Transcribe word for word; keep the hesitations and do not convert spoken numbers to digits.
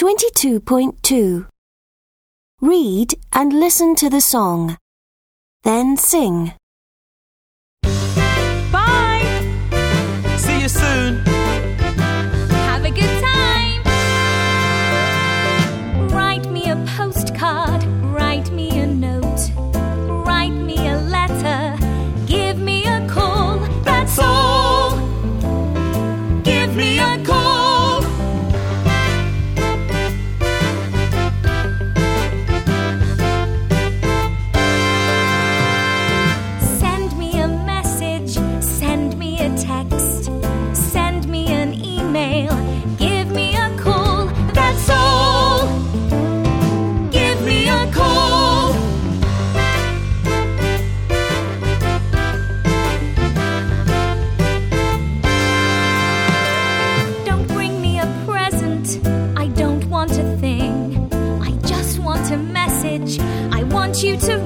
twenty-two point two. Read and listen to the song. Then sing. Bye! See you soon! Have a good time! Write me a postcard, write me a note, write me a letter, give me a call, that's all! Give me a call! Send me a message, send me a text, send me an email, give me a call, that's all! Give me a call! Don't bring me a present, I don't want a thing, I just want a message, I want you to